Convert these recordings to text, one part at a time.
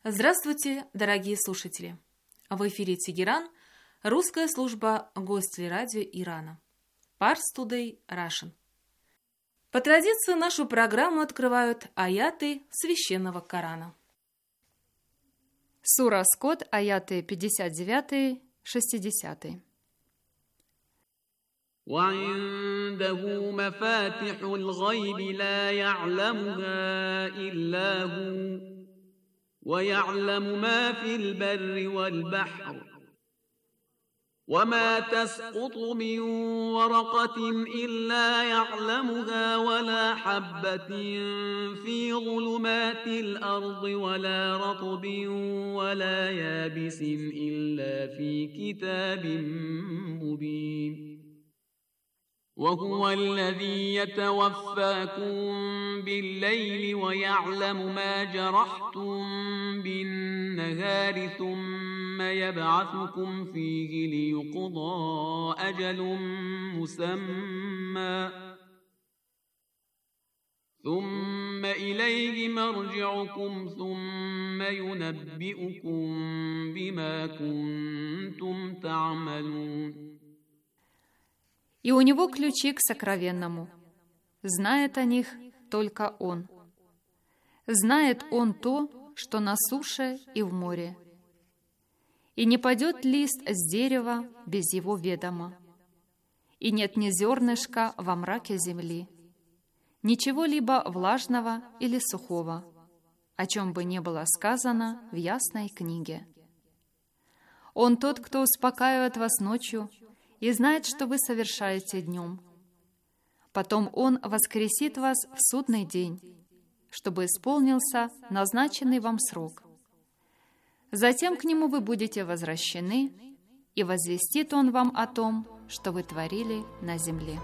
Здравствуйте, дорогие слушатели! В эфире Тегеран, русская служба Гостелерадио Ирана. Pars Today Russian. По традиции нашу программу открывают аяты Священного Корана. Сура Скот, аяты 59-60. وعنده مفاتح الغيب لا يعلمها إلا هو ويعلم ما في البر والبحر وما تسقط من ورقة إلا يعلمها ولا حبة في ظلمات الأرض ولا رطب ولا يابس إلا في كتاب مبين وهو الذي يتوفاكم بالليل ويعلم ما جرحتم بالنهار ثم يبعثكم فيه ليقضى أجل مسمى ثم إليه مرجعكم ثم ينبئكم بما كنتم تعملون. И у него ключи к сокровенному. Знает о них только он. Знает он то, что на суше и в море. И не падет лист с дерева без его ведома. И нет ни зернышка во мраке земли, ничего либо влажного или сухого, о чем бы ни было сказано в ясной книге. Он тот, кто успокаивает вас ночью, и знает, что вы совершаете днем. Потом Он воскресит вас в судный день, чтобы исполнился назначенный вам срок. Затем к Нему вы будете возвращены, и возвестит Он вам о том, что вы творили на земле.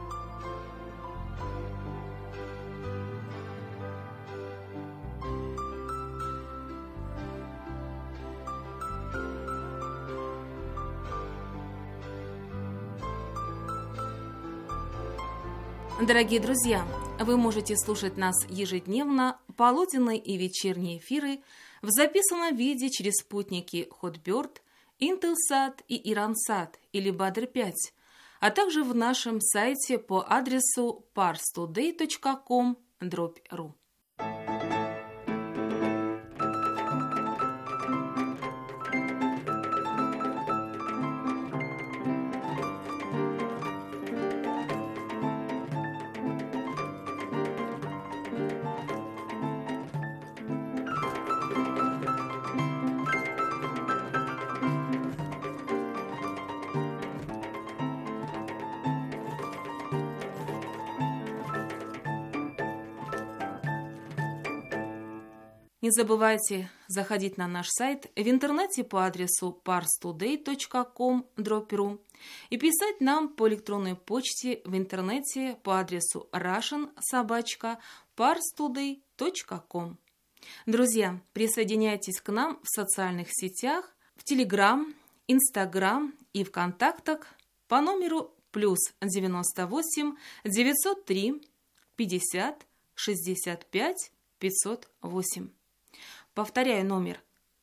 Дорогие друзья, вы можете слушать нас ежедневно, полуденные и вечерние эфиры в записанном виде через спутники Hotbird, Intelsat и Iransat или Badr-5, а также в нашем сайте по адресу parstoday.com/ru. Не забывайте заходить на наш сайт в интернете по адресу parstoday.com/ru и писать нам по электронной почте в интернете по адресу russian@parstoday.com. Друзья, присоединяйтесь к нам в социальных сетях, в Telegram, Instagram и ВКонтактах по номеру +98 903 50 65 508. Повторяю номер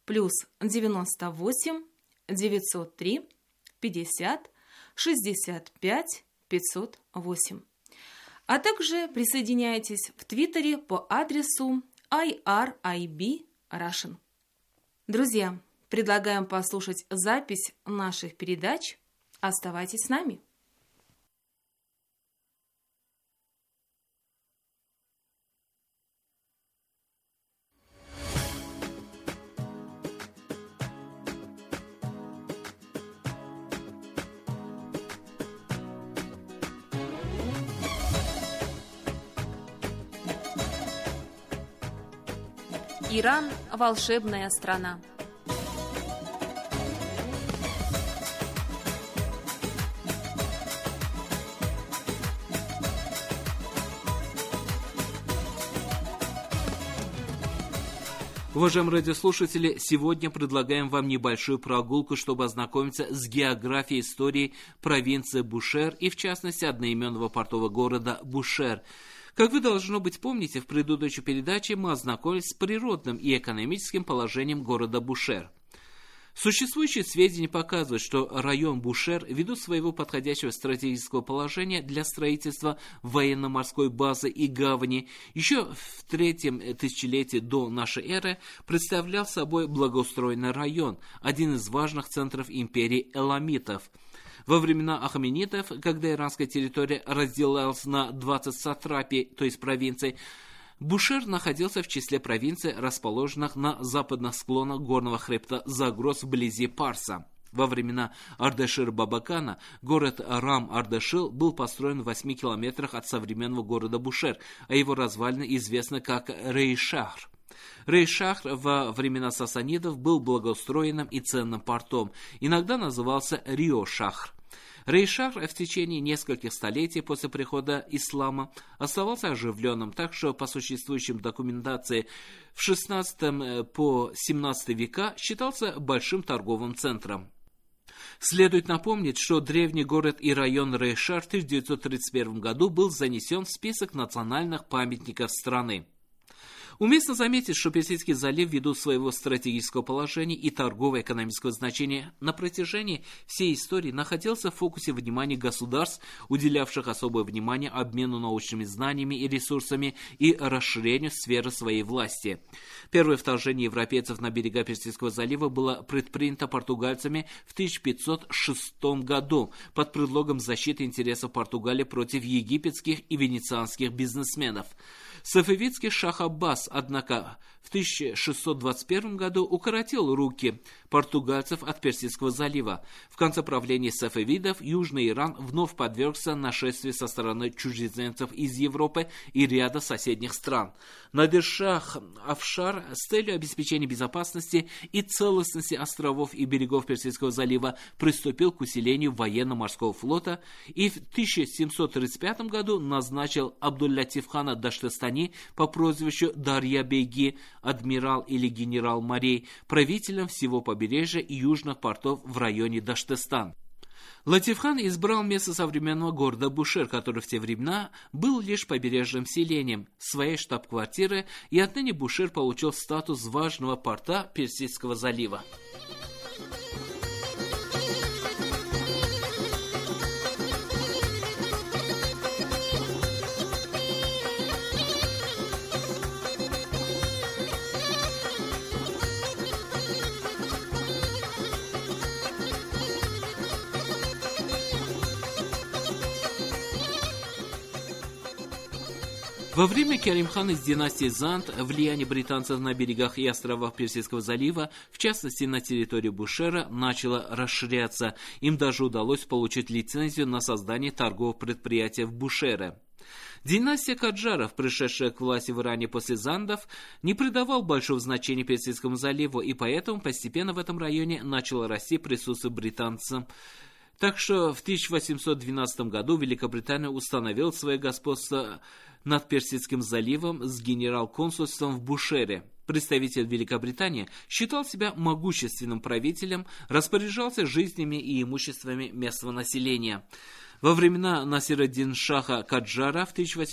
+98 903 50 65 508. А также присоединяйтесь в Твиттере по адресу IRIB Russian. Друзья, предлагаем послушать запись наших передач. Оставайтесь с нами. Иран – волшебная страна. Уважаемые радиослушатели, сегодня предлагаем вам небольшую прогулку, чтобы ознакомиться с географией истории провинции Бушер и, в частности, одноименного портового города Бушер. Как вы, должно быть, помните, в предыдущей передаче мы ознакомились с природным и экономическим положением города Бушер. Существующие сведения показывают, что район Бушер, ввиду своего подходящего стратегического положения для строительства военно-морской базы и гавани, еще в третьем тысячелетии до нашей эры представлял собой благоустроенный район, один из важных центров империи эламитов. Во времена ахеменидов, когда иранская территория разделялась на 20 сатрапий, то есть провинций, Бушер находился в числе провинций, расположенных на западных склонах горного хребта Загроз вблизи Парса. Во времена Ардашир-Бабакана город Рам-Ардашир был построен в 8 километрах от современного города Бушер, а его развалины известны как Рей-Шахр. Рей-Шахр во времена сасанидов был благоустроенным и ценным портом, иногда назывался Рио-Шахр. Рей-Шахр в течение нескольких столетий после прихода ислама оставался оживленным, так что по существующим документации в 16 по 17 века считался большим торговым центром. Следует напомнить, что древний город и район Рей-Шахр в 1931 году был занесен в список национальных памятников страны. Уместно заметить, что Персидский залив, ввиду своего стратегического положения и торгово-экономического значения, на протяжении всей истории находился в фокусе внимания государств, уделявших особое внимание обмену научными знаниями и ресурсами и расширению сферы своей власти. Первое вторжение европейцев на берега Персидского залива было предпринято португальцами в 1506 году под предлогом защиты интересов Португалии против египетских и венецианских бизнесменов. Сафавидский шах Аббас, однако, в 1621 году укоротил руки португальцев от Персидского залива. В конце правления сафавидов Южный Иран вновь подвергся нашествию со стороны чужеземцев из Европы и ряда соседних стран. Надир-шах Афшар с целью обеспечения безопасности и целостности островов и берегов Персидского залива приступил к усилению военно-морского флота и в 1735 году назначил Абдуль-Латиф-хана Даштестани по прозвищу Дарья-беги, адмирал или генерал морей, правителем всего побережья и южных портов в районе Даштестан. Латиф-хан избрал место современного города Бушер, который в те времена был лишь побережным селением, своей штаб-квартиры, и отныне Бушер получил статус важного порта Персидского залива. Во время Керим-хана из династии Занд влияние британцев на берегах и островах Персидского залива, в частности на территории Бушера, начало расширяться. Им даже удалось получить лицензию на создание торгового предприятия в Бушере. Династия Каджаров, пришедшая к власти в Иране после Зандов, не придавал большого значения Персидскому заливу, и поэтому постепенно в этом районе начало расти присутствие британцев. Так что в 1812 году Великобритания установила свое господство над Персидским заливом с генерал-консульством в Бушере. Представитель Великобритании считал себя могущественным правителем, распоряжался жизнями и имуществами местного населения. Во времена Насир-ад-Дин-шаха Каджара в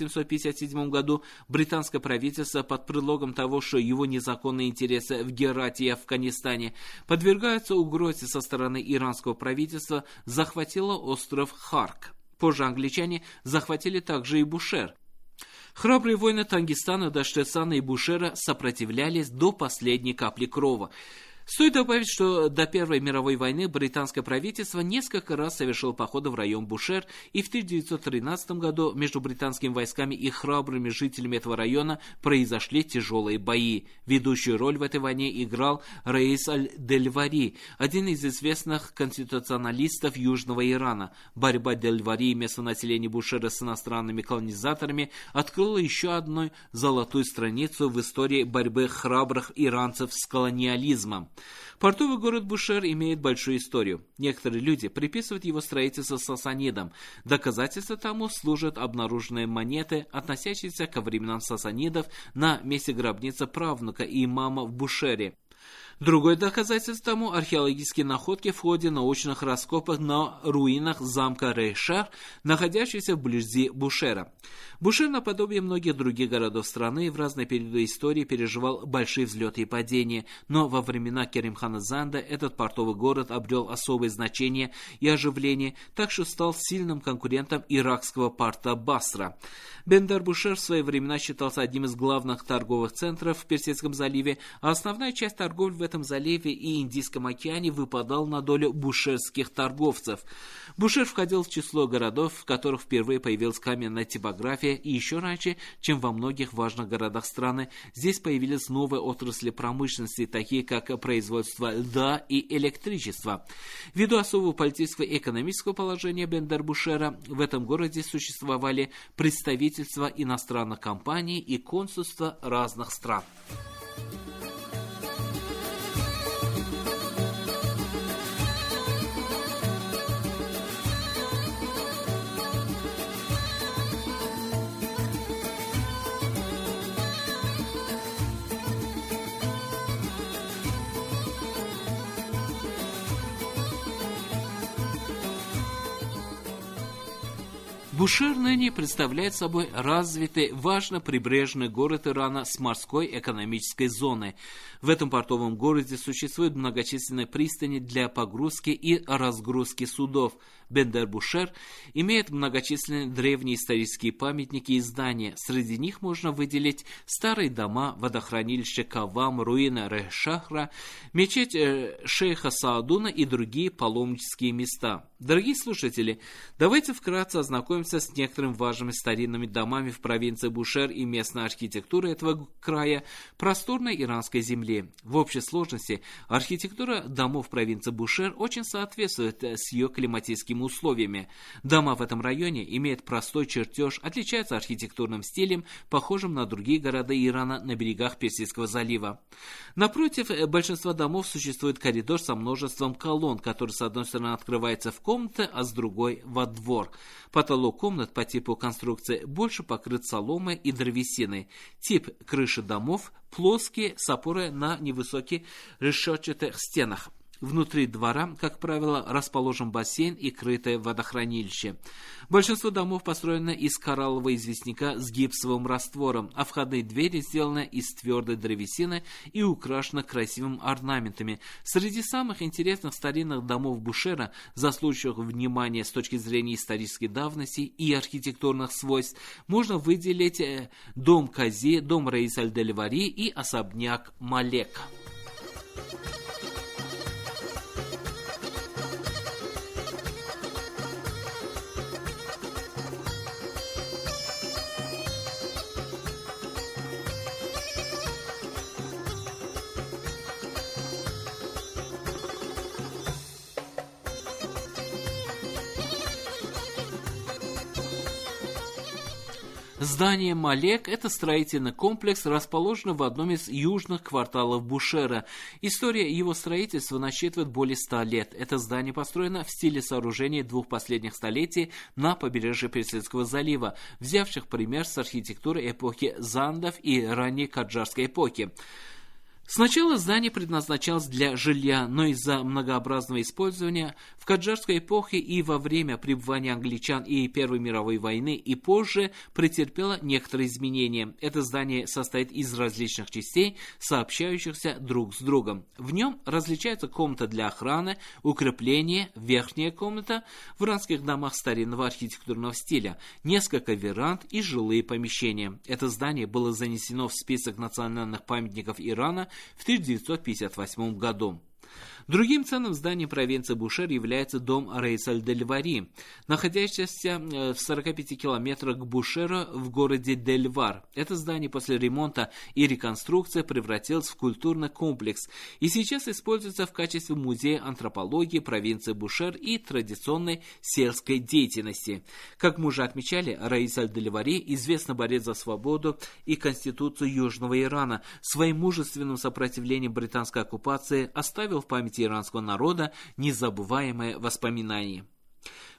1857 году британское правительство под предлогом того, что его незаконные интересы в Герате и Афганистане подвергаются угрозе со стороны иранского правительства, захватило остров Харк. Позже англичане захватили также и Бушер. Храбрые воины Тангистана, Даштестана и Бушера сопротивлялись до последней капли крови. Стоит добавить, что до Первой мировой войны британское правительство несколько раз совершило походы в район Бушер, и в 1913 году между британскими войсками и храбрыми жителями этого района произошли тяжелые бои. Ведущую роль в этой войне играл Раис аль-Дельвари, один из известных конституционалистов Южного Ирана. Борьба Дельвари и местного населения Бушера с иностранными колонизаторами открыла еще одну золотую страницу в истории борьбы храбрых иранцев с колониализмом. Портовый город Бушер имеет большую историю. Некоторые люди приписывают его строительство сасанидам. Доказательством тому служат обнаруженные монеты, относящиеся ко временам сасанидов на месте гробницы правнука и имама в Бушере. Другое доказательство тому – археологические находки в ходе научных раскопок на руинах замка Рейшар, находящихся вблизи Бушера. Бушер, наподобие многих других городов страны, в разные периоды истории переживал большие взлеты и падения, но во времена Керимхана Занда этот портовый город обрел особое значение и оживление, так что стал сильным конкурентом иракского порта Басра. Бендер-Бушер в свои времена считался одним из главных торговых центров в Персидском заливе, а основная часть торговли в этом заливе и Индийском океане выпадал на долю бушерских торговцев. Бушер входил в число городов, в которых впервые появилась каменная типография, и еще раньше, чем во многих важных городах страны, здесь появились новые отрасли промышленности, такие как производство льда и электричества. Ввиду особого политического и экономического положения Бендер-Бушера, в этом городе существовали представительства иностранных компаний и консульства разных стран. Бушер ныне представляет собой развитый, важно прибрежный город Ирана с морской экономической зоной. В этом портовом городе существуют многочисленные пристани для погрузки и разгрузки судов. Бендер-Бушер имеет многочисленные древние исторические памятники и здания. Среди них можно выделить старые дома, водохранилище Кавам, руины Рейшахра, мечеть шейха Саадуна и другие паломнические места. Дорогие слушатели, давайте вкратце ознакомимся с некоторыми важными старинными домами в провинции Бушер и местной архитектуры этого края, просторной иранской земли. В общей сложности архитектура домов провинции Бушер очень соответствует с ее климатическими условиями. Дома в этом районе имеют простой чертеж, отличаются архитектурным стилем, похожим на другие города Ирана на берегах Персидского залива. Напротив большинства домов существует коридор со множеством колонн, который с одной стороны открывается в комнаты, а с другой во двор. Потолок комнат по типу конструкции больше покрыт соломой и древесиной. Тип крыши домов плоские, с опорой на невысоких решетчатых стенах. Внутри двора, как правило, расположен бассейн и крытое водохранилище. Большинство домов построено из кораллового известняка с гипсовым раствором, а входные двери сделаны из твердой древесины и украшены красивыми орнаментами. Среди самых интересных старинных домов Бушера, заслуживающих внимания с точки зрения исторической давности и архитектурных свойств, можно выделить дом Кази, дом Раис аль-Дель-Вари и особняк Малек. Здание Малек – это строительный комплекс, расположенный в одном из южных кварталов Бушера. История его строительства насчитывает более 100 лет. Это здание построено в стиле сооружений двух последних столетий на побережье Персидского залива, взявших пример с архитектуры эпохи Зандов и ранней Каджарской эпохи. Сначала здание предназначалось для жилья, но из-за многообразного использования в каджарской эпохе и во время пребывания англичан и Первой мировой войны и позже претерпело некоторые изменения. Это здание состоит из различных частей, сообщающихся друг с другом. В нем различаются комната для охраны, укрепление, верхняя комната в иранских домах старинного архитектурного стиля, несколько веранд и жилые помещения. Это здание было занесено в список национальных памятников Ирана в 1958 году. Другим ценным зданием провинции Бушер является дом Раис аль-Дель-Вари, находящийся в 45 километрах к Бушеру в городе Дель-Вар. Это здание после ремонта и реконструкции превратилось в культурный комплекс и сейчас используется в качестве музея антропологии провинции Бушер и традиционной сельской деятельности. Как мы уже отмечали, Раис аль-Дель-Вари известный борец за свободу и конституцию Южного Ирана. Своим мужественным сопротивлением британской оккупации оставил в памяти иранского народа незабываемые воспоминания.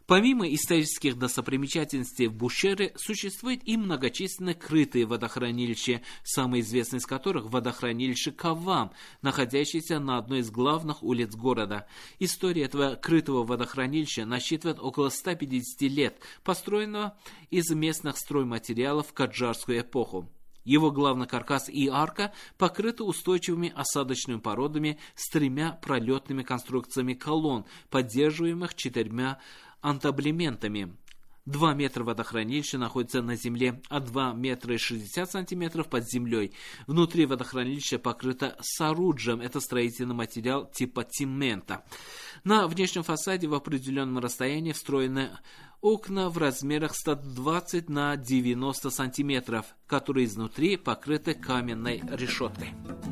Помимо исторических достопримечательностей в Бушере, существуют и многочисленные крытые водохранилища, самое известное из которых водохранилище Кавам, находящееся на одной из главных улиц города. История этого крытого водохранилища насчитывает около 150 лет, построенного из местных стройматериалов в каджарскую эпоху. Его главный каркас и арка покрыты устойчивыми осадочными породами с 3 пролетными конструкциями колонн, поддерживаемых 4 антаблементами. 2 метра водохранилища находится на земле, а 2 метра и 60 сантиметров под землей. Внутри водохранилища покрыто саруджем, это строительный материал типа цемента. На внешнем фасаде в определенном расстоянии встроены окна в размерах 120 на 90 сантиметров, которые изнутри покрыты каменной решеткой.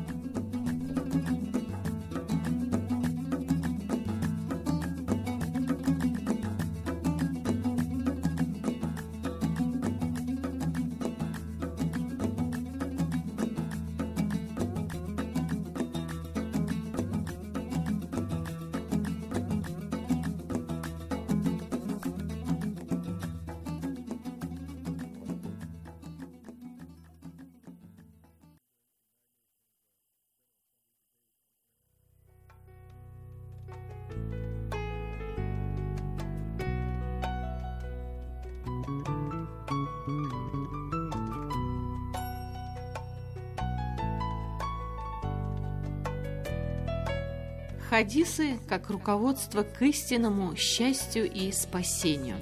Хадисы как руководство к истинному счастью и спасению.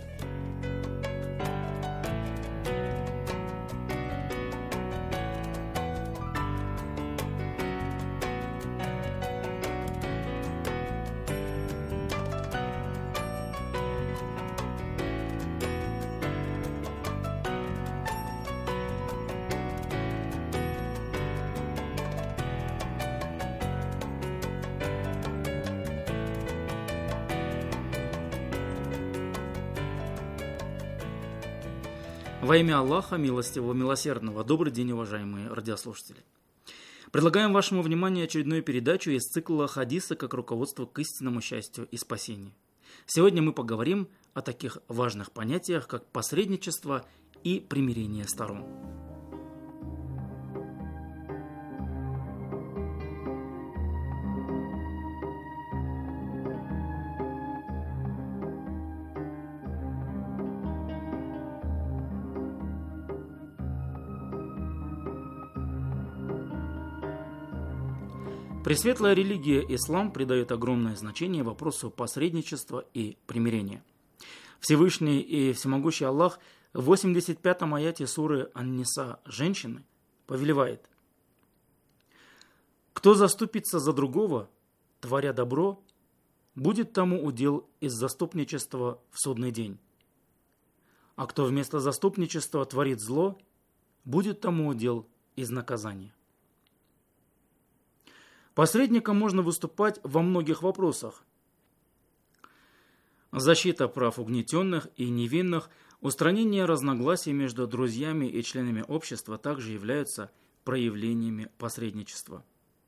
Во имя Аллаха, милостивого, милосердного, добрый день, уважаемые радиослушатели. Предлагаем вашему вниманию очередную передачу из цикла «Хадисы как руководство к истинному счастью и спасению». Сегодня мы поговорим о таких важных понятиях, как посредничество и примирение сторон. Пресветлая религия ислам придает огромное значение вопросу посредничества и примирения. Всевышний и всемогущий Аллах в 85-м аяте суры Ан-Ниса «Женщины» повелевает: «Кто заступится за другого, творя добро, будет тому удел из заступничества в судный день. А кто вместо заступничества творит зло, будет тому удел из наказания». Посредником можно выступать во многих вопросах. Защита прав угнетенных и невинных, устранение разногласий между друзьями и членами общества также являются проявлениями посредничества.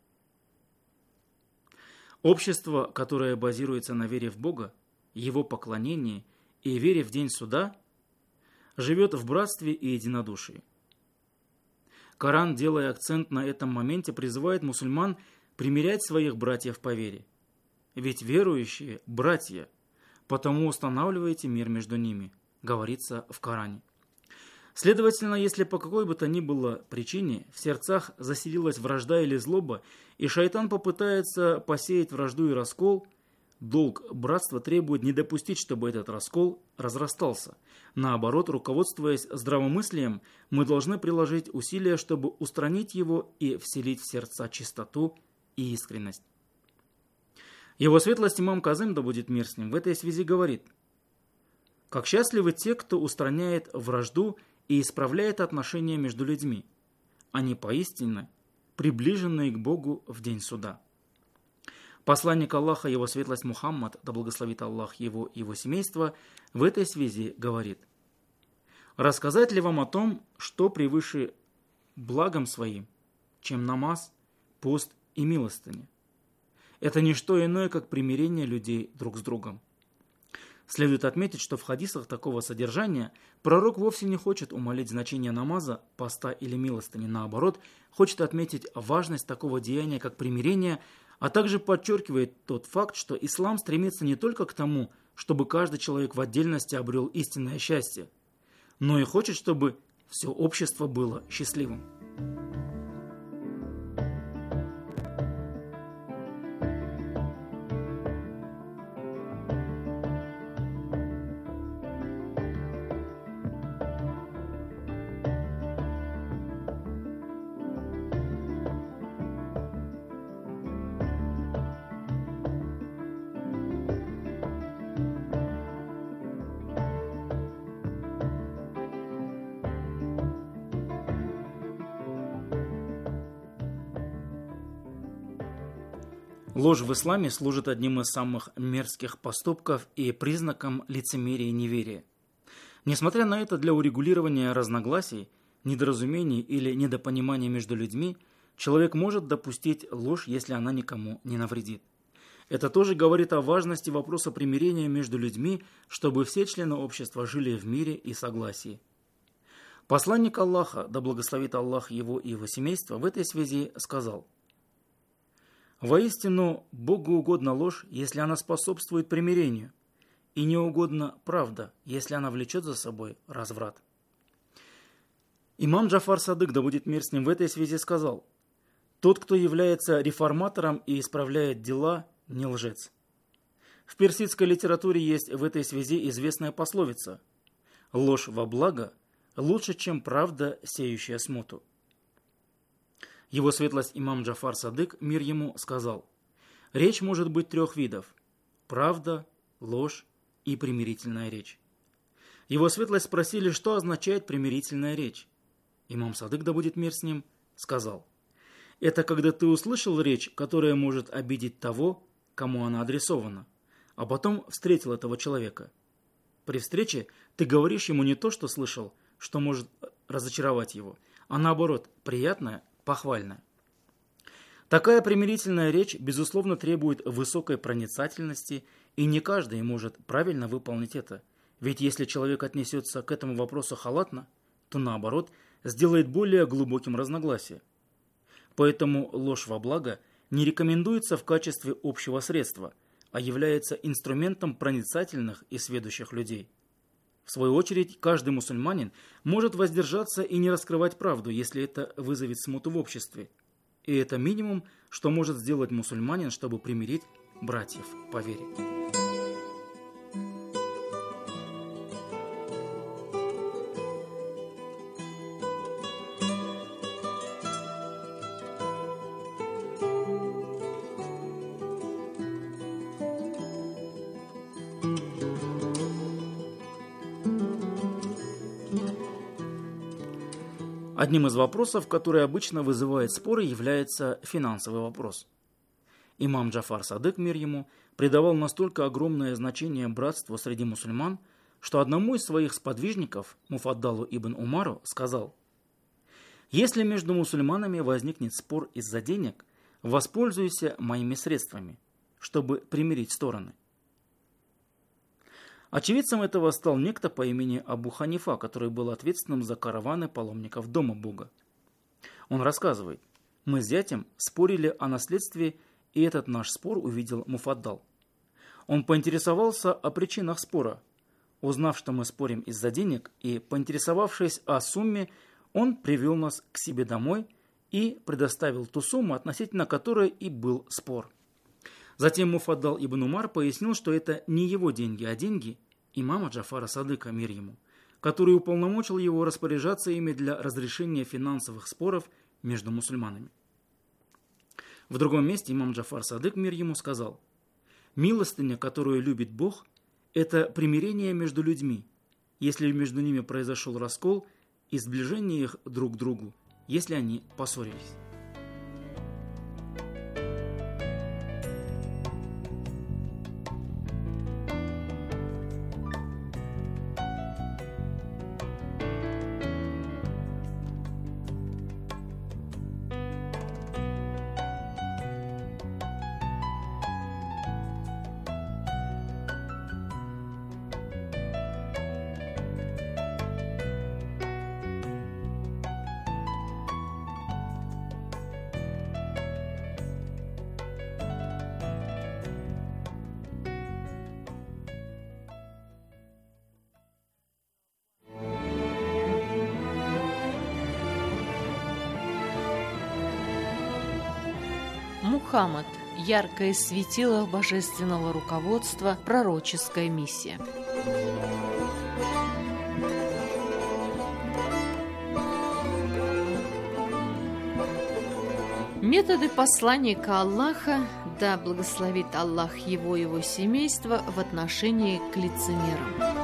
Общество, которое базируется на вере в Бога, Его поклонении и вере в день суда, живет в братстве и единодушии. Коран, делая акцент на этом моменте, призывает мусульман примирять своих братьев по вере. Ведь верующие – братья, потому устанавливайте мир между ними, говорится в Коране. Следовательно, если по какой бы то ни было причине в сердцах заселилась вражда или злоба, и шайтан попытается посеять вражду и раскол, долг братства требует не допустить, чтобы этот раскол разрастался. Наоборот, руководствуясь здравомыслием, мы должны приложить усилия, чтобы устранить его и вселить в сердца чистоту и искренность. Его светлость имам Казым, да будет мир с ним, в этой связи говорит: «Как счастливы те, кто устраняет вражду и исправляет отношения между людьми. Они поистине приближенные к Богу в день суда». Посланник Аллаха, его светлость Мухаммад, да благословит Аллах его и его семейство, в этой связи говорит: «Рассказать ли вам о том, что превыше благом своим, чем намаз, пост и милостыня? Это не что иное, как примирение людей друг с другом. Следует отметить, что в хадисах такого содержания пророк вовсе не хочет умалить значение намаза, поста или милостыни. Наоборот, хочет отметить важность такого деяния, как примирение, а также подчеркивает тот факт, что ислам стремится не только к тому, чтобы каждый человек в отдельности обрел истинное счастье, но и хочет, чтобы все общество было счастливым. Ложь в исламе служит одним из самых мерзких поступков и признаком лицемерия и неверия. Несмотря на это, для урегулирования разногласий, недоразумений или недопонимания между людьми, человек может допустить ложь, если она никому не навредит. Это тоже говорит о важности вопроса примирения между людьми, чтобы все члены общества жили в мире и согласии. Посланник Аллаха, да благословит Аллах его и его семейство, в этой связи сказал: «Воистину, Богу угодна ложь, если она способствует примирению, и не угодна правда, если она влечет за собой разврат». Имам Джафар Садык, да будет мир с ним, в этой связи сказал: «Тот, кто является реформатором и исправляет дела, не лжец». В персидской литературе есть в этой связи известная пословица: «Ложь во благо лучше, чем правда, сеющая смуту». Его светлость имам Джафар Садык, мир ему, сказал: «Речь может быть трех видов – правда, ложь и примирительная речь». Его светлость спросили, что означает примирительная речь. Имам Садык, да будет мир с ним, сказал: «Это когда ты услышал речь, которая может обидеть того, кому она адресована, а потом встретил этого человека. При встрече ты говоришь ему не то, что слышал, что может разочаровать его, а наоборот, приятное, похвальное». Такая примирительная речь, безусловно, требует высокой проницательности, и не каждый может правильно выполнить это. Ведь если человек отнесется к этому вопросу халатно, то наоборот, сделает более глубоким разногласие. Поэтому ложь во благо не рекомендуется в качестве общего средства, а является инструментом проницательных и сведущих людей. В свою очередь, каждый мусульманин может воздержаться и не раскрывать правду, если это вызовет смуту в обществе. И это минимум, что может сделать мусульманин, чтобы примирить братьев по вере. Одним из вопросов, который обычно вызывает споры, является финансовый вопрос. Имам Джафар Садык, мир ему, придавал настолько огромное значение братству среди мусульман, что одному из своих сподвижников, Муфаддалу ибн Умару, сказал: «Если между мусульманами возникнет спор из-за денег, воспользуйся моими средствами, чтобы примирить стороны». Очевидцем этого стал некто по имени Абу Ханифа, который был ответственным за караваны паломников Дома Бога. Он рассказывает: «Мы с зятем спорили о наследстве, и этот наш спор увидел Муфаддал. Он поинтересовался о причинах спора. Узнав, что мы спорим из-за денег, и поинтересовавшись о сумме, он привел нас к себе домой и предоставил ту сумму, относительно которой и был спор. Затем Муфаддал ибн Умар пояснил, что это не его деньги, а деньги имама Джафара Садыка, мир ему, который уполномочил его распоряжаться ими для разрешения финансовых споров между мусульманами». В другом месте имам Джафар Садык, мир ему, сказал: «Милостыня, которую любит Бог, это примирение между людьми, если между ними произошел раскол, и сближение их друг к другу, если они поссорились». Мухаммад – яркое светило божественного руководства, пророческая миссия. Методы посланника Аллаха, да благословит Аллах его и его семейство, в отношении к лицемерам.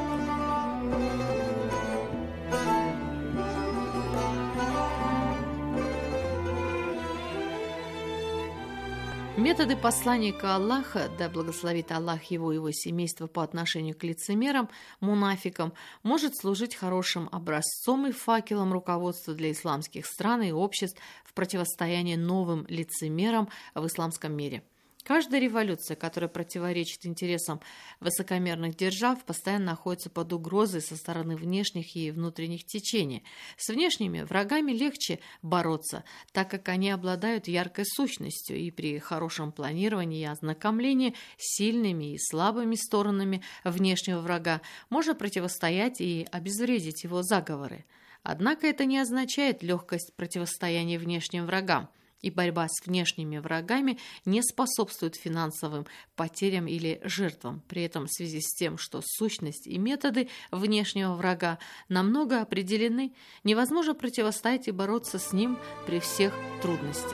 Методы посланника Аллаха, да благословит Аллах его и его семейство, по отношению к лицемерам, мунафикам, может служить хорошим образцом и факелом руководства для исламских стран и обществ в противостоянии новым лицемерам в исламском мире. Каждая революция, которая противоречит интересам высокомерных держав, постоянно находится под угрозой со стороны внешних и внутренних течений. С внешними врагами легче бороться, так как они обладают яркой сущностью, и при хорошем планировании и ознакомлении с сильными и слабыми сторонами внешнего врага можно противостоять и обезвредить его заговоры. Однако это не означает легкость противостояния внешним врагам, и борьба с внешними врагами не способствует финансовым потерям или жертвам. При этом в связи с тем, что сущность и методы внешнего врага намного определены, невозможно противостоять и бороться с ним при всех трудностях.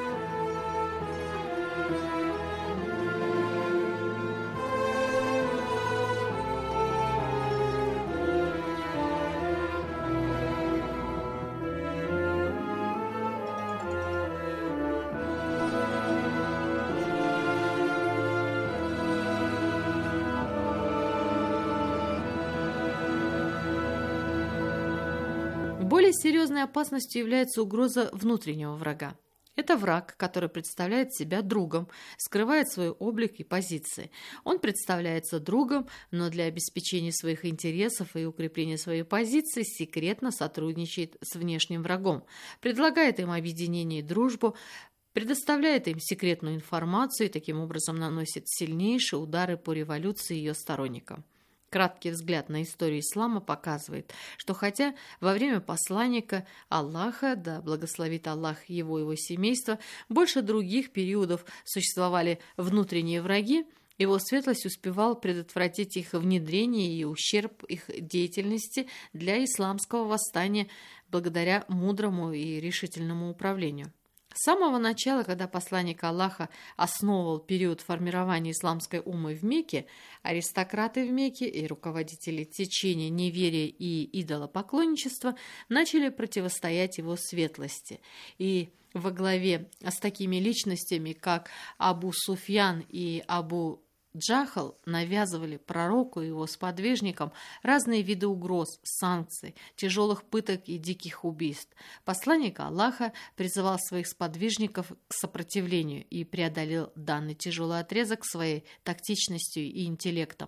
Более серьезной опасностью является угроза внутреннего врага. Это враг, который представляет себя другом, скрывает свой облик и позиции. Он представляется другом, но для обеспечения своих интересов и укрепления своей позиции секретно сотрудничает с внешним врагом, предлагает им объединение и дружбу, предоставляет им секретную информацию и таким образом наносит сильнейшие удары по революции и ее сторонникам. Краткий взгляд на историю ислама показывает, что хотя во время посланника Аллаха, да благословит Аллах его и его семейство, больше других периодов существовали внутренние враги, его светлость успевал предотвратить их внедрение и ущерб их деятельности для исламского восстания благодаря мудрому и решительному управлению. С самого начала, когда посланник Аллаха основывал период формирования исламской уммы в Мекке, аристократы в Мекке и руководители течения неверия и идолопоклонничества начали противостоять его светлости. И во главе с такими личностями, как Абу Суфьян и Абу Джахал, навязывали пророку и его сподвижникам разные виды угроз, санкций, тяжелых пыток и диких убийств. Посланник Аллаха призывал своих сподвижников к сопротивлению и преодолел данный тяжелый отрезок своей тактичностью и интеллектом,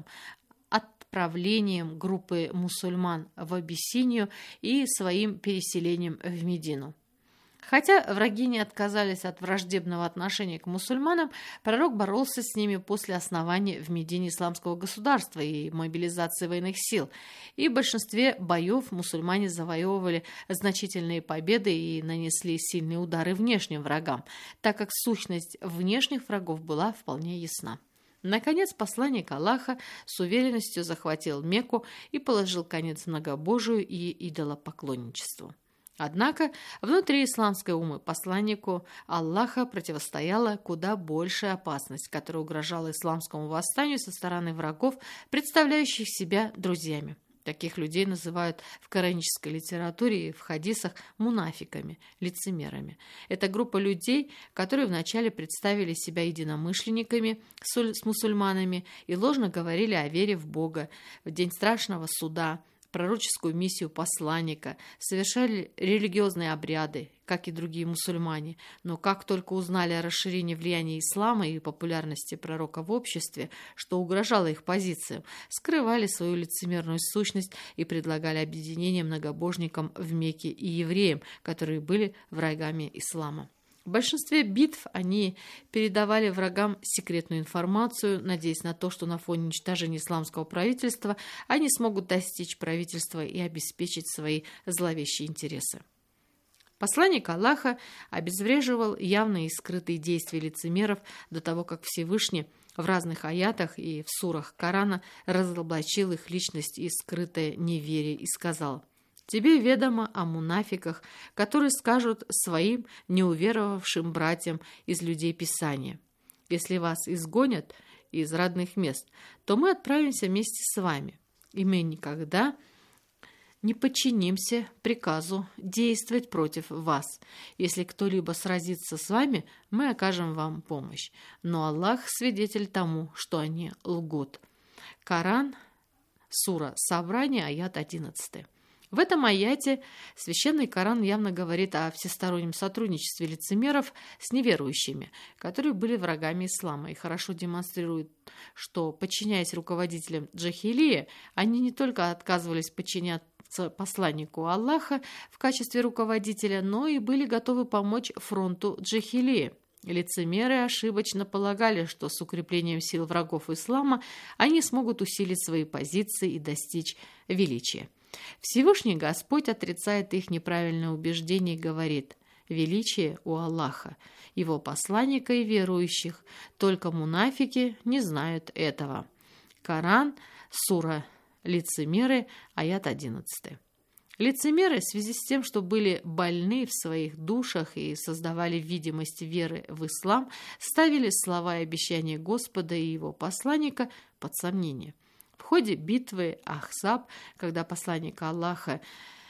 отправлением группы мусульман в Абиссинию и своим переселением в Медину. Хотя враги не отказались от враждебного отношения к мусульманам, пророк боролся с ними после основания в Медине исламского государства и мобилизации военных сил. И в большинстве боев мусульмане завоевывали значительные победы и нанесли сильные удары внешним врагам, так как сущность внешних врагов была вполне ясна. Наконец, посланник Аллаха с уверенностью захватил Мекку и положил конец многобожию и идолопоклонничеству. Однако внутри исламской уммы посланнику Аллаха противостояла куда большая опасность, которая угрожала исламскому восстанию со стороны врагов, представляющих себя друзьями. Таких людей называют в коранической литературе и в хадисах мунафиками, лицемерами. Это группа людей, которые вначале представили себя единомышленниками с мусульманами и ложно говорили о вере в Бога, в день страшного суда, пророческую миссию посланника, совершали религиозные обряды, как и другие мусульмане, но как только узнали о расширении влияния ислама и популярности пророка в обществе, что угрожало их позициям, скрывали свою лицемерную сущность и предлагали объединение многобожникам в Мекке и евреям, которые были врагами ислама. В большинстве битв они передавали врагам секретную информацию, надеясь на то, что на фоне уничтожения исламского правительства они смогут достичь правительства и обеспечить свои зловещие интересы. Посланник Аллаха обезвреживал явные и скрытые действия лицемеров до того, как Всевышний в разных аятах и в сурах Корана разоблачил их личность и скрытое неверие и сказал: «Тебе ведомо о мунафиках, которые скажут своим неуверовавшим братьям из людей Писания: если вас изгонят из родных мест, то мы отправимся вместе с вами, и мы никогда не подчинимся приказу действовать против вас. Если кто-либо сразится с вами, мы окажем вам помощь. Но Аллах свидетель тому, что они лгут». Коран, сура Собрание, аят 11. В этом аяте священный Коран явно говорит о всестороннем сотрудничестве лицемеров с неверующими, которые были врагами ислама, и хорошо демонстрирует, что, подчиняясь руководителям джахилии, они не только отказывались подчиняться посланнику Аллаха в качестве руководителя, но и были готовы помочь фронту джахилии. Лицемеры ошибочно полагали, что с укреплением сил врагов ислама они смогут усилить свои позиции и достичь величия. Всевышний Господь отрицает их неправильное убеждение и говорит: «Величие у Аллаха, его посланника и верующих, только мунафики не знают этого». Коран, сура Лицемеры, аят 11. Лицемеры, в связи с тем, что были больны в своих душах и создавали видимость веры в ислам, ставили слова и обещания Господа и его посланника под сомнение. В ходе битвы Ахзаб, когда посланник Аллаха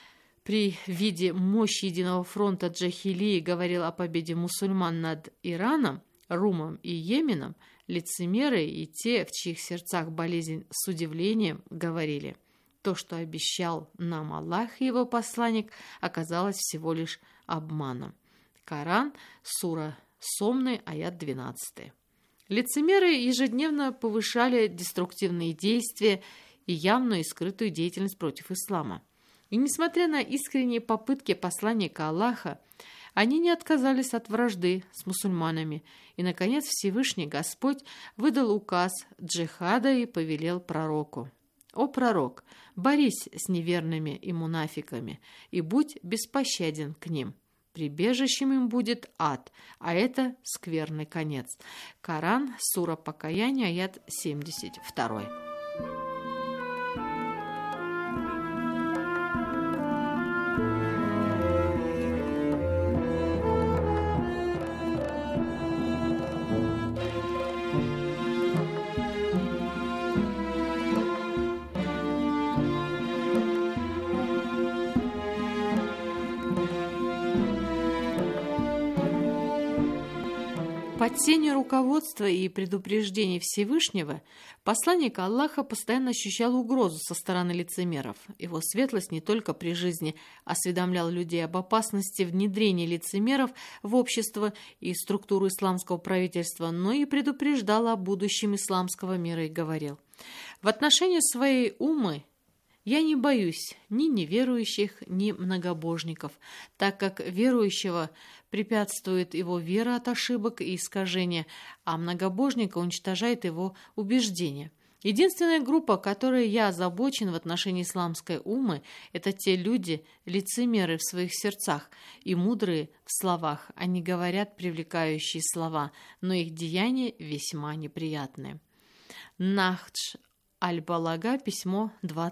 при виде мощи единого фронта джахилии говорил о победе мусульман над Ираном, Румом и Йеменом, лицемеры и те, в чьих сердцах болезнь, с удивлением говорили: то, что обещал нам Аллах и его посланник, оказалось всего лишь обманом. Коран, сура Сомны, аят 12. Лицемеры ежедневно повышали деструктивные действия и явную и скрытую деятельность против ислама. И несмотря на искренние попытки посланника Аллаха, они не отказались от вражды с мусульманами, и, наконец, Всевышний Господь выдал указ джихада и повелел пророку: «О пророк, борись с неверными и мунафиками, и будь беспощаден к ним. Прибежищем им будет ад, а это скверный конец». Коран, сура Покаяние, аят 72. Под тенью руководства и предупреждений Всевышнего посланник Аллаха постоянно ощущал угрозу со стороны лицемеров. Его светлость не только при жизни осведомлял людей об опасности внедрения лицемеров в общество и структуру исламского правительства, но и предупреждал о будущем исламского мира и говорил: «В отношении своей уммы я не боюсь ни неверующих, ни многобожников, так как верующего препятствует его вера от ошибок и искажения, а многобожника уничтожает его убеждения. Единственная группа, которой я озабочен в отношении исламской уммы, это те люди, лицемеры в своих сердцах и мудрые в словах. Они говорят привлекающие слова, но их деяния весьма неприятные». Нахдж Аль-Балага, письмо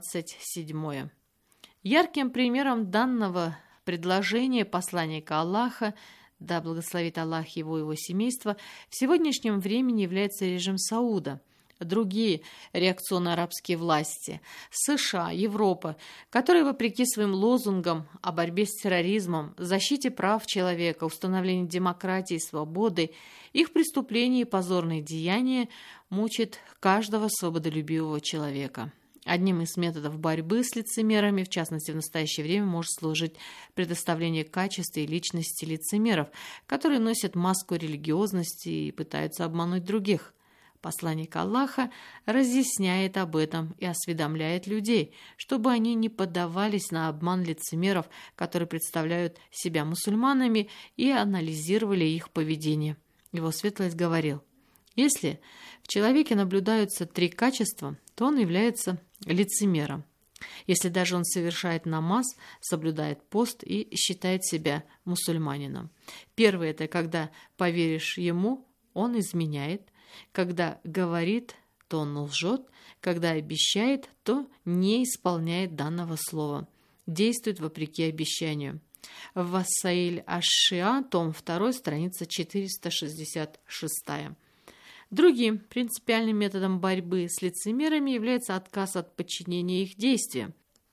27. Ярким примером данного предложения посланника Аллаха, да благословит Аллах его и его семейство, в сегодняшнем времени является режим Сауда, другие реакционно-арабские власти, США, Европа, которые, вопреки своим лозунгам о борьбе с терроризмом, защите прав человека, установлении демократии и свободы, их преступления и позорные деяния мучат каждого свободолюбивого человека. Одним из методов борьбы с лицемерами, в частности в настоящее время, может служить предоставление качеств и личности лицемеров, которые носят маску религиозности и пытаются обмануть других. Посланник Аллаха разъясняет об этом и осведомляет людей, чтобы они не поддавались на обман лицемеров, которые представляют себя мусульманами, и анализировали их поведение. Его светлость говорил: если в человеке наблюдаются 3 качества, то он является лицемером. Если даже он совершает намаз, соблюдает пост и считает себя мусульманином. Первое – это когда поверишь ему, он изменяет, когда говорит, то он лжет, когда обещает, то не исполняет данного слова, действует вопреки обещанию. Вассаиль аш-Шиа, том 2, страница 466. Другим принципиальным методом борьбы с лицемерами является отказ от подчинения их действиям.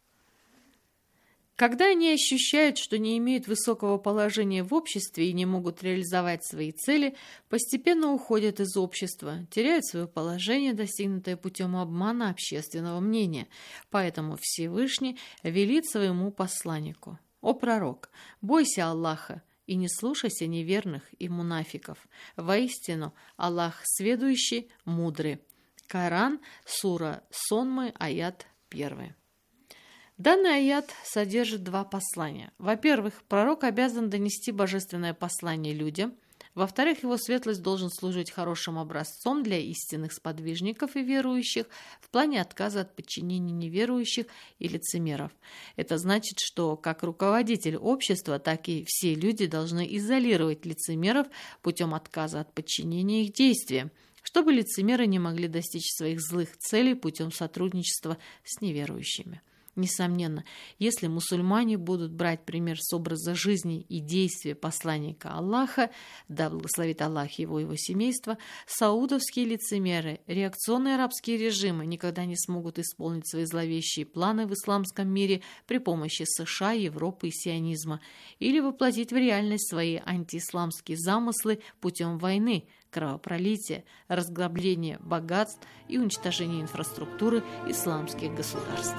Когда они ощущают, что не имеют высокого положения в обществе и не могут реализовать свои цели, постепенно уходят из общества, теряют свое положение, достигнутое путем обмана общественного мнения. Поэтому Всевышний велит своему посланнику: «О пророк, бойся Аллаха и не слушайся неверных и мунафиков. Воистину, Аллах сведущий, мудрый». Коран, сура Сонмы, аят 1. Данный аят содержит два послания. Во-первых, пророк обязан донести божественное послание людям. Во-вторых, его светлость должен служить хорошим образцом для истинных сподвижников и верующих в плане отказа от подчинения неверующих и лицемеров. Это значит, что как руководитель общества, так и все люди должны изолировать лицемеров путем отказа от подчинения их действиям, чтобы лицемеры не могли достичь своих злых целей путем сотрудничества с неверующими. Несомненно, если мусульмане будут брать пример с образа жизни и действия посланника Аллаха, да благословит Аллах его и его семейство, саудовские лицемеры, реакционные арабские режимы никогда не смогут исполнить свои зловещие планы в исламском мире при помощи США, Европы и сионизма или воплотить в реальность свои антиисламские замыслы путем войны, кровопролития, разграбления богатств и уничтожения инфраструктуры исламских государств.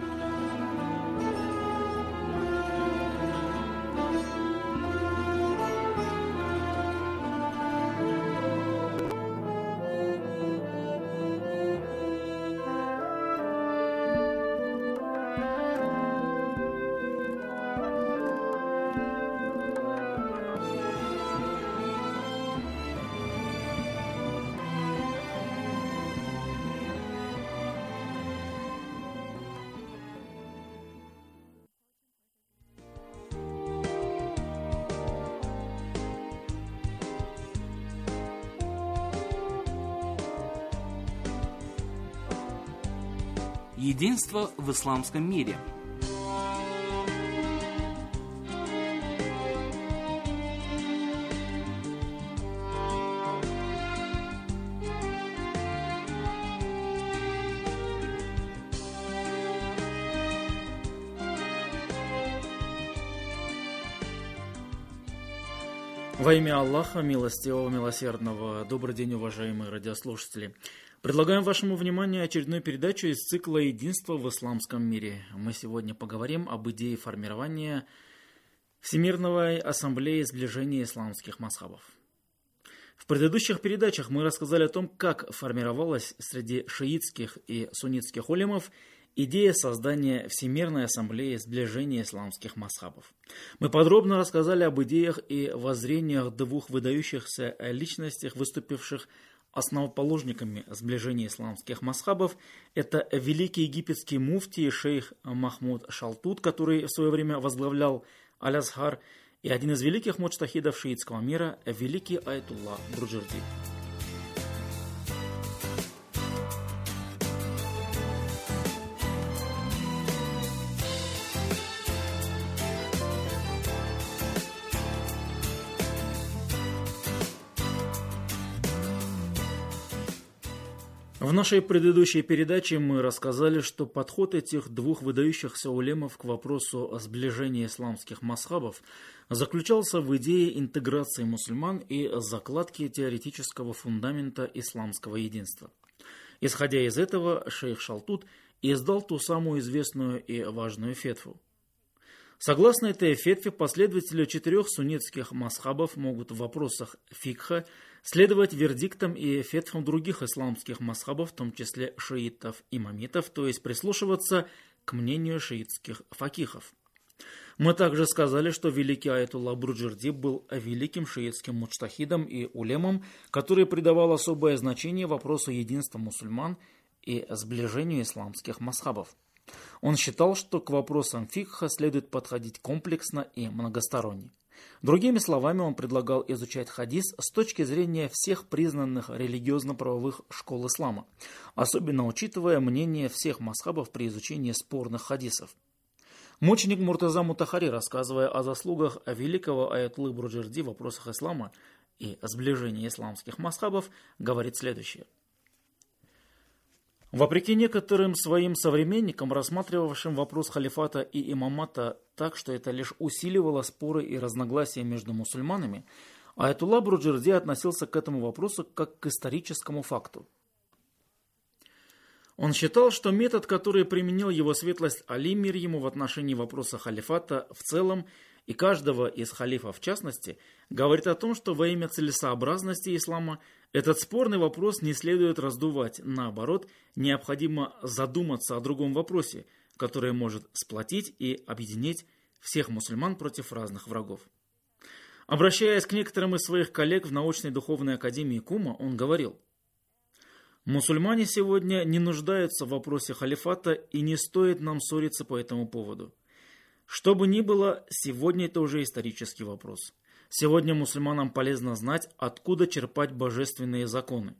Единство в исламском мире. Во имя Аллаха, милостивого, милосердного, добрый день, уважаемые радиослушатели. Предлагаем вашему вниманию очередную передачу из цикла «Единство в исламском мире». Мы сегодня поговорим об идее формирования Всемирной ассамблеи сближения исламских мазхабов. В предыдущих передачах мы рассказали о том, как формировалась среди шиитских и суннитских улемов идея создания Всемирной ассамблеи сближения исламских мазхабов. Мы подробно рассказали об идеях и воззрениях двух выдающихся личностях, выступивших основоположниками сближения исламских мазхабов. Это великий египетский муфти шейх Махмуд Шалтут, который в свое время возглавлял Аль-Азхар, и один из великих муджтахидов шиитского мира, великий Аятулла Бруджерди. В нашей предыдущей передаче мы рассказали, что подход этих двух выдающихся улемов к вопросу о сближении исламских мазхабов заключался в идее интеграции мусульман и закладки теоретического фундамента исламского единства. Исходя из этого, шейх Шалтут издал ту самую известную и важную фетву. Согласно этой фетве, последователи 4 суннитских мазхабов могут в вопросах фикха следовать вердиктам и фетвам других исламских мазхабов, в том числе шиитов и имамитов, то есть прислушиваться к мнению шиитских факихов. Мы также сказали, что великий Аятулла Бруджерди был великим шиитским муджтахидом и улемом, который придавал особое значение вопросу единства мусульман и сближению исламских мазхабов. Он считал, что к вопросам фикха следует подходить комплексно и многосторонне. Другими словами, он предлагал изучать хадис с точки зрения всех признанных религиозно-правовых школ ислама, особенно учитывая мнение всех мазхабов при изучении спорных хадисов. Мученик Муртаза Мутахари, рассказывая о заслугах великого аятоллы Бруджерди в вопросах ислама и сближении исламских мазхабов, говорит следующее. Вопреки некоторым своим современникам, рассматривавшим вопрос халифата и имамата так, что это лишь усиливало споры и разногласия между мусульманами, аятолла Бруджерди относился к этому вопросу как к историческому факту. Он считал, что метод, который применил его светлость Али мир ему в отношении вопроса халифата в целом и каждого из халифов в частности, говорит о том, что во имя целесообразности ислама этот спорный вопрос не следует раздувать. Наоборот, необходимо задуматься о другом вопросе, который может сплотить и объединить всех мусульман против разных врагов. Обращаясь к некоторым из своих коллег в научной духовной академии Кума, он говорил: «Мусульмане сегодня не нуждаются в вопросе халифата, и не стоит нам ссориться по этому поводу. Что бы ни было, сегодня это уже исторический вопрос. Сегодня мусульманам полезно знать, откуда черпать божественные законы».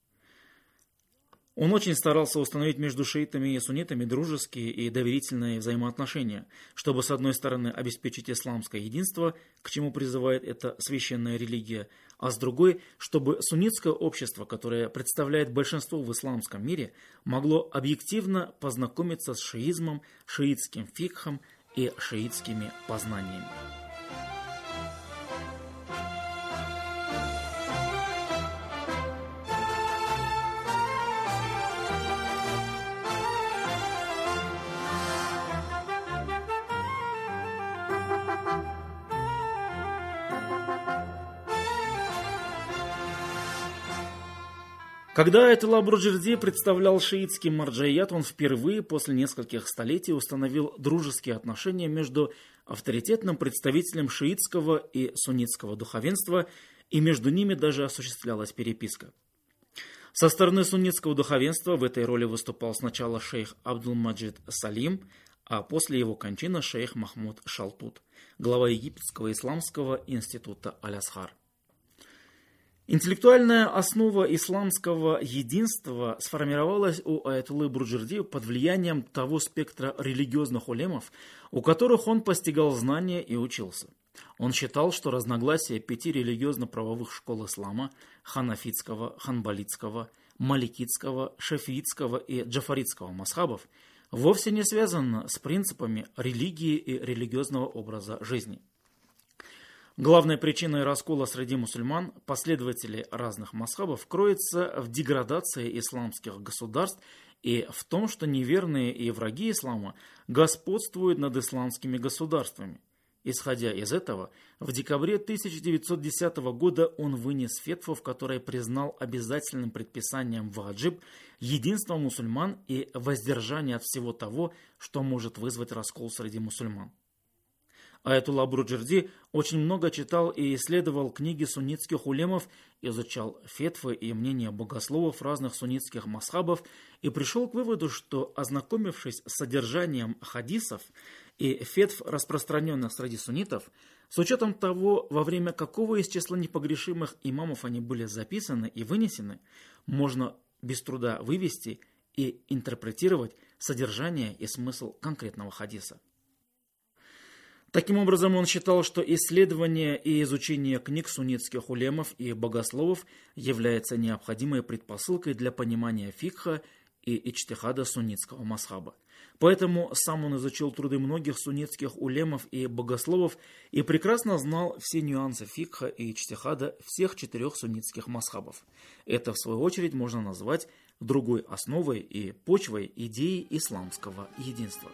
Он очень старался установить между шиитами и суннитами дружеские и доверительные взаимоотношения, чтобы, с одной стороны, обеспечить исламское единство, к чему призывает эта священная религия, а с другой, чтобы суннитское общество, которое представляет большинство в исламском мире, могло объективно познакомиться с шиизмом, шиитским фикхом и шиитскими познаниями. Когда аятолла Бруджерди представлял шиитский марджаият, он впервые после нескольких столетий установил дружеские отношения между авторитетным представителем шиитского и суннитского духовенства, и между ними даже осуществлялась переписка. Со стороны суннитского духовенства в этой роли выступал сначала шейх Абдул-Маджид Салим, а после его кончины шейх Махмуд Шалтут, глава Египетского исламского института Аль-Азхар. Интеллектуальная основа исламского единства сформировалась у аятоллы Бруджерди под влиянием того спектра религиозных улемов, у которых он постигал знания и учился. Он считал, что разногласия 5 религиозно-правовых школ ислама – ханафитского, ханбалитского, маликитского, шафиитского и джафаритского мазхабов – вовсе не связано с принципами религии и религиозного образа жизни. Главной причиной раскола среди мусульман, последователей разных мазхабов, кроется в деградации исламских государств и в том, что неверные и враги ислама господствуют над исламскими государствами. Исходя из этого, в декабре 1910 года он вынес фетву, в которой признал обязательным предписанием ваджиб единство мусульман и воздержание от всего того, что может вызвать раскол среди мусульман. Аятолла Бруджерди очень много читал и исследовал книги суннитских улемов, изучал фетвы и мнения богословов разных суннитских мазхабов и пришел к выводу, что, ознакомившись с содержанием хадисов и фетв, распространенных среди суннитов, с учетом того, во время какого из числа непогрешимых имамов они были записаны и вынесены, можно без труда вывести и интерпретировать содержание и смысл конкретного хадиса. Таким образом, он считал, что исследование и изучение книг суннитских улемов и богословов является необходимой предпосылкой для понимания фикха и иджтихада суннитского мазхаба. Поэтому сам он изучил труды многих суннитских улемов и богословов и прекрасно знал все нюансы фикха и иджтихада всех 4 суннитских мазхабов. Это, в свою очередь, можно назвать другой основой и почвой идеи исламского единства.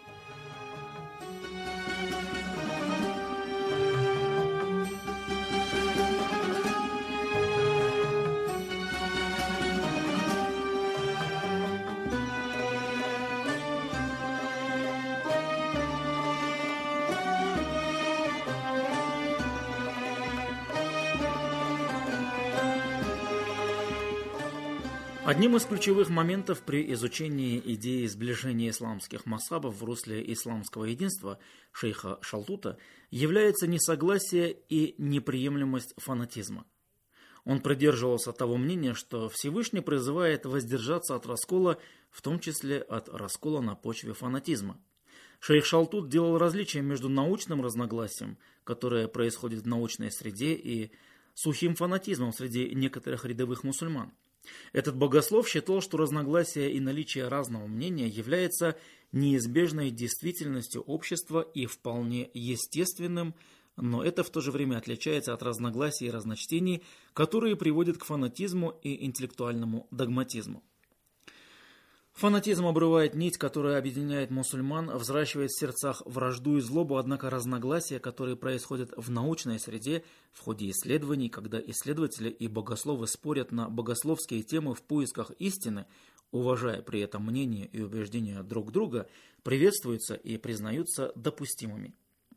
Одним из ключевых моментов при изучении идеи сближения исламских мазхабов в русле исламского единства шейха Шалтута является несогласие и неприемлемость фанатизма. Он придерживался того мнения, что Всевышний призывает воздержаться от раскола, в том числе от раскола на почве фанатизма. Шейх Шалтут делал различие между научным разногласием, которое происходит в научной среде, и сухим фанатизмом среди некоторых рядовых мусульман. Этот богослов считал, что разногласие и наличие разного мнения является неизбежной действительностью общества и вполне естественным, но это в то же время отличается от разногласий и разночтений, которые приводят к фанатизму и интеллектуальному догматизму. Фанатизм обрывает нить, которая объединяет мусульман, взращивает в сердцах вражду и злобу, однако разногласия, которые происходят в научной среде в ходе исследований, когда исследователи и богословы спорят на богословские темы в поисках истины, уважая при этом мнение и убеждения друг друга, приветствуются и признаются допустимыми.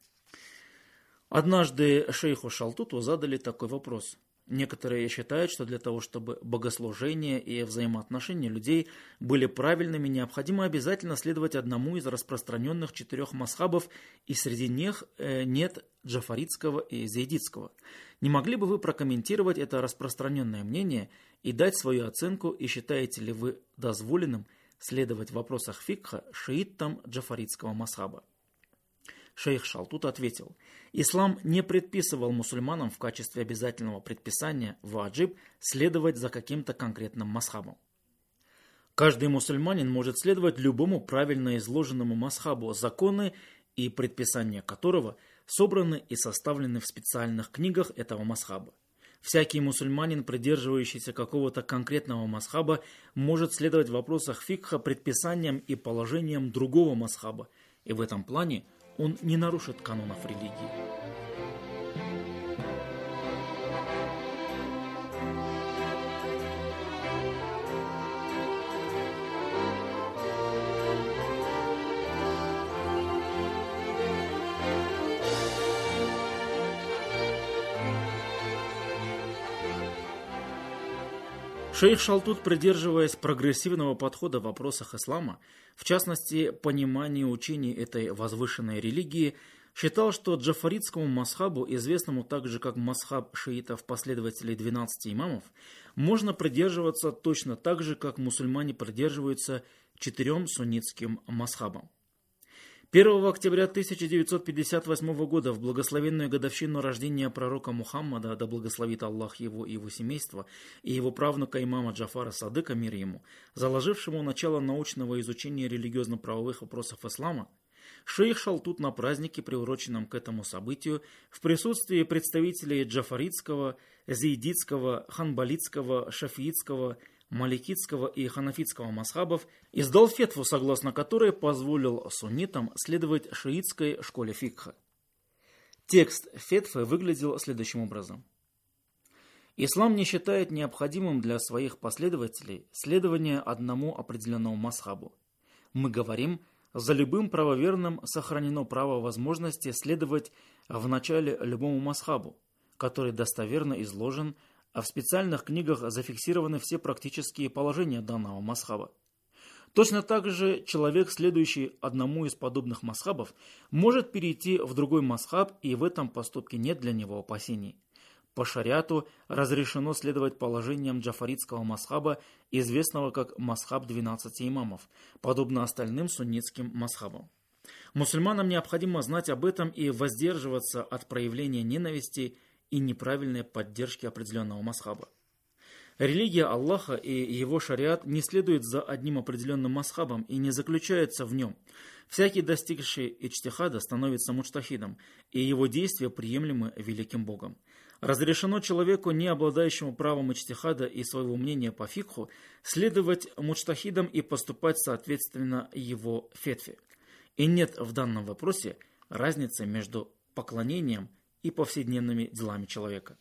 Однажды шейху Шалтуту задали такой вопрос. Некоторые считают, что для того, чтобы богослужение и взаимоотношения людей были правильными, необходимо обязательно следовать одному из распространенных 4 мазхабов, и среди них нет джафаритского и зайдитского. Не могли бы вы прокомментировать это распространенное мнение и дать свою оценку, и считаете ли вы дозволенным следовать в вопросах фикха шиитам джафаритского мазхаба? Шейх Шалтут ответил: ислам не предписывал мусульманам в качестве обязательного предписания ваджиб следовать за каким-то конкретным мазхабом. Каждый мусульманин может следовать любому правильно изложенному мазхабу, законы и предписания которого собраны и составлены в специальных книгах этого мазхаба. Всякий мусульманин, придерживающийся какого-то конкретного мазхаба, может следовать в вопросах фикха предписаниям и положениям другого мазхаба, и в этом плане он не нарушит канонов религии. Шейх Шалтут, придерживаясь прогрессивного подхода в вопросах ислама, в частности, понимания учений этой возвышенной религии, считал, что джафаритскому мазхабу, известному также как мазхаб шиитов последователей 12 имамов, можно придерживаться точно так же, как мусульмане придерживаются 4 суннитским мазхабам. 1 октября 1958 года, в благословенную годовщину рождения пророка Мухаммада, да благословит Аллах его и его семейство, и его правнука имама Джафара Садыка, мир ему, заложившему начало научного изучения религиозно-правовых вопросов ислама, шейх Шалтут на празднике, приуроченном к этому событию, в присутствии представителей джафаритского, зейдитского, ханбалитского, шафиитского, маликитского и ханафитского мазхабов, издал фетву, согласно которой позволил суннитам следовать шиитской школе фикха. Текст фетвы выглядел следующим образом. Ислам не считает необходимым для своих последователей следование одному определенному мазхабу. Мы говорим, за любым правоверным сохранено право возможности следовать в начале любому мазхабу, который достоверно изложен, а в специальных книгах зафиксированы все практические положения данного мазхаба. Точно так же человек, следующий одному из подобных мазхабов, может перейти в другой мазхаб, и в этом поступке нет для него опасений. По шариату разрешено следовать положениям джафаритского мазхаба, известного как мазхаб 12 имамов, подобно остальным суннитским мазхабам. Мусульманам необходимо знать об этом и воздерживаться от проявления ненависти и неправильной поддержки определенного мазхаба. Религия Аллаха и его шариат не следует за одним определенным мазхабом и не заключается в нем. Всякий, достигший иджтихада, становится муджтахидом, и его действия приемлемы великим Богом. Разрешено человеку, не обладающему правом иджтихада и своего мнения по фикху, следовать муджтахидам и поступать соответственно его фетве. И нет в данном вопросе разницы между поклонением и повседневными делами человека.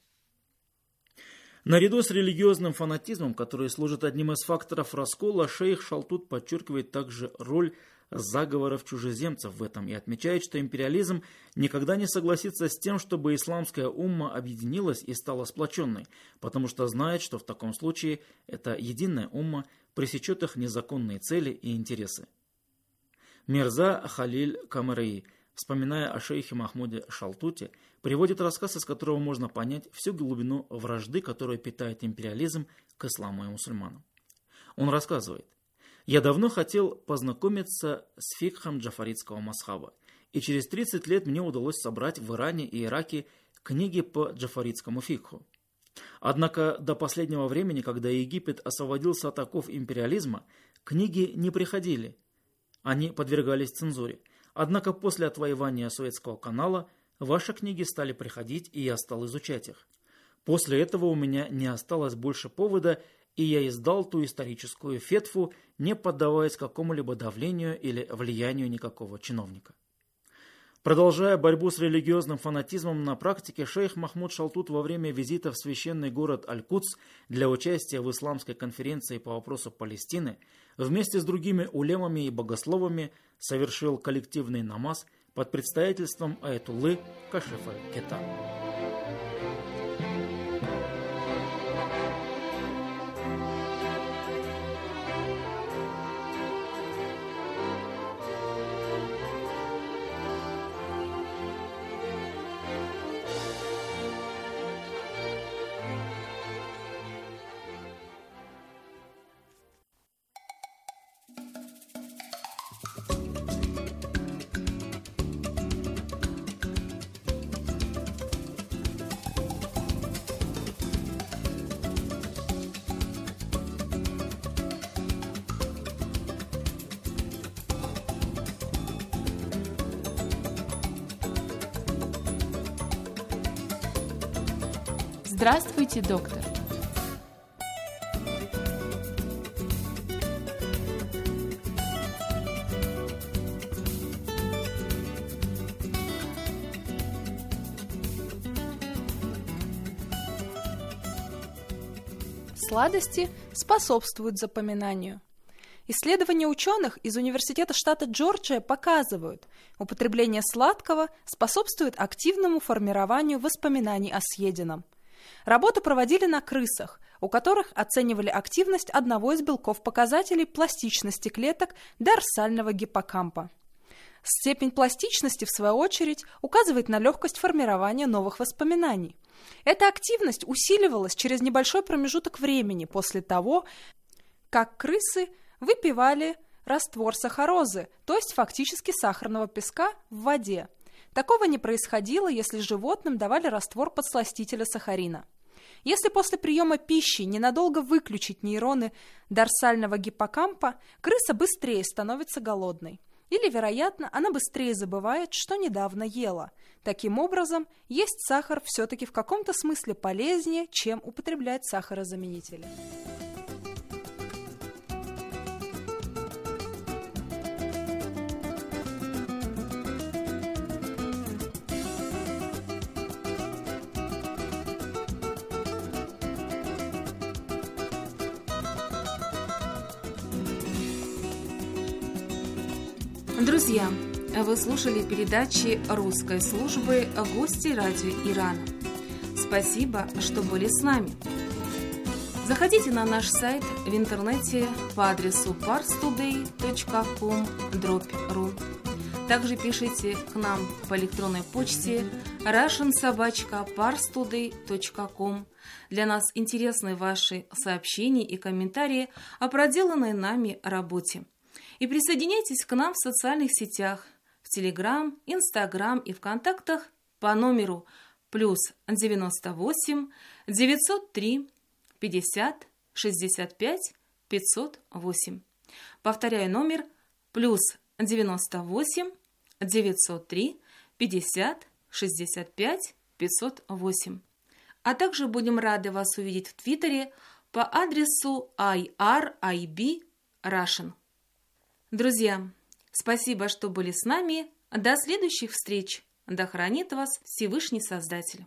Наряду с религиозным фанатизмом, который служит одним из факторов раскола, шейх Шалтут подчеркивает также роль заговоров чужеземцев в этом и отмечает, что империализм никогда не согласится с тем, чтобы исламская умма объединилась и стала сплоченной, потому что знает, что в таком случае эта единая умма пресечет их незаконные цели и интересы. Мирза Халиль Камараи, вспоминая о шейхе Махмуде Шалтуте, приводит рассказ, из которого можно понять всю глубину вражды, которую питает империализм к исламу и мусульманам. Он рассказывает: «Я давно хотел познакомиться с фикхом джафаритского масхаба, и через 30 лет мне удалось собрать в Иране и Ираке книги по джафаритскому фикху. Однако до последнего времени, когда Египет освободился от оков империализма, книги не приходили, они подвергались цензуре. Однако после отвоевания Суэцкого канала ваши книги стали приходить, и я стал изучать их. После этого у меня не осталось больше повода, и я издал ту историческую фетву, не поддаваясь какому-либо давлению или влиянию никакого чиновника». Продолжая борьбу с религиозным фанатизмом на практике, шейх Махмуд Шалтут во время визита в священный город Аль-Кудс для участия в исламской конференции по вопросу Палестины вместе с другими улемами и богословами совершил коллективный намаз под предстоятельством аятуллы Кашифа Кета. Здравствуйте, доктор. Сладости способствуют запоминанию. Исследования ученых из Университета штата Джорджия показывают, употребление сладкого способствует активному формированию воспоминаний о съеденном. Работу проводили на крысах, у которых оценивали активность одного из белков-показателей пластичности клеток дорсального гиппокампа. Степень пластичности, в свою очередь, указывает на легкость формирования новых воспоминаний. Эта активность усиливалась через небольшой промежуток времени после того, как крысы выпивали раствор сахарозы, то есть фактически сахарного песка, в воде. Такого не происходило, если животным давали раствор подсластителя сахарина. Если после приема пищи ненадолго выключить нейроны дорсального гиппокампа, крыса быстрее становится голодной. Или, вероятно, она быстрее забывает, что недавно ела. Таким образом, есть сахар все-таки в каком-то смысле полезнее, чем употреблять сахарозаменители. Друзья, вы слушали передачи русской службы «Гости радио Ирана». Спасибо, что были с нами. Заходите на наш сайт в интернете по адресу parstoday.com/ru. Также пишите к нам по электронной почте russian@parstoday.com. Для нас интересны ваши сообщения и комментарии о проделанной нами работе. И присоединяйтесь к нам в социальных сетях, в Телеграм, Инстаграм и ВКонтактах по номеру +98 903 50 65 508. Повторяю номер +98 903 50 65 508. А также будем рады вас увидеть в Твиттере по адресу IRIB Russian. Друзья, спасибо, что были с нами. До следующих встреч. Да хранит вас Всевышний Создатель.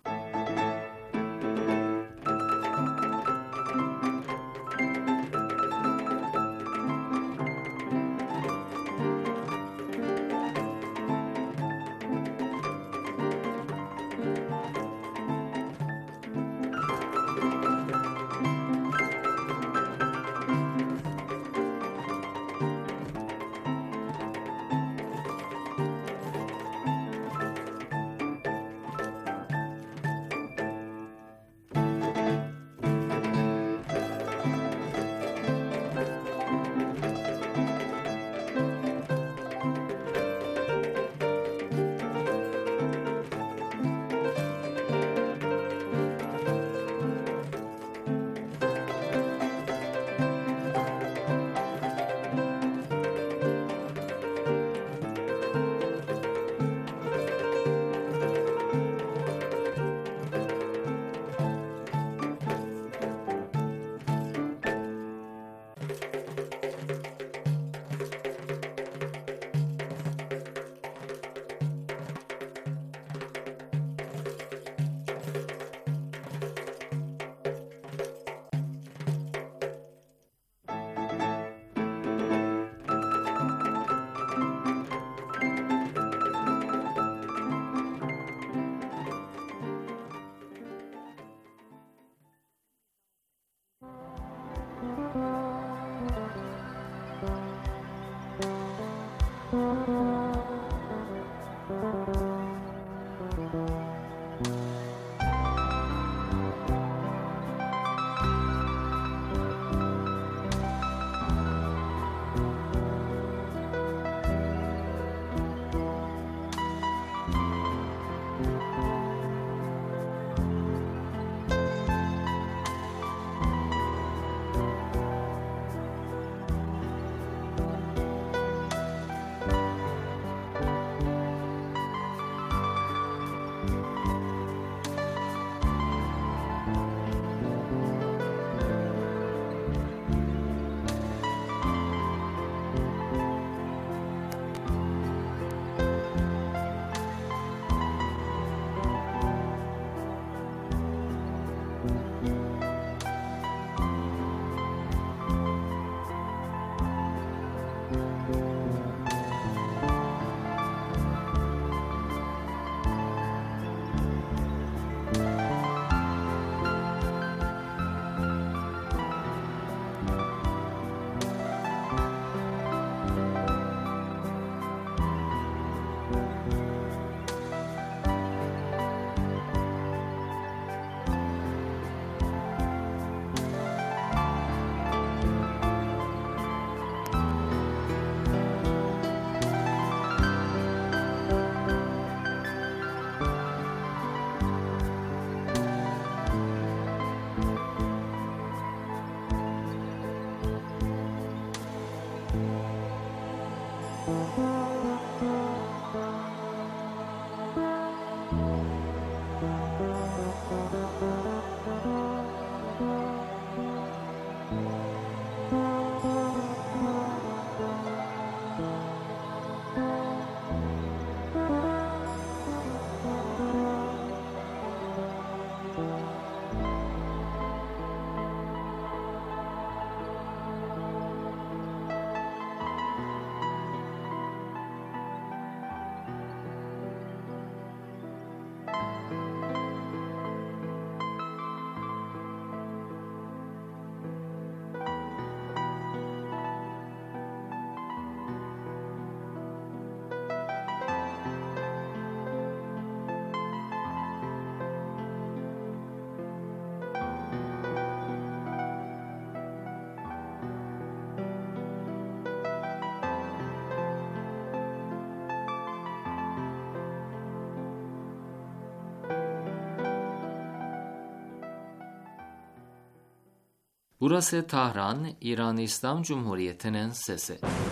Burası Tahran, İran İslam Cumhuriyeti'nin sesi.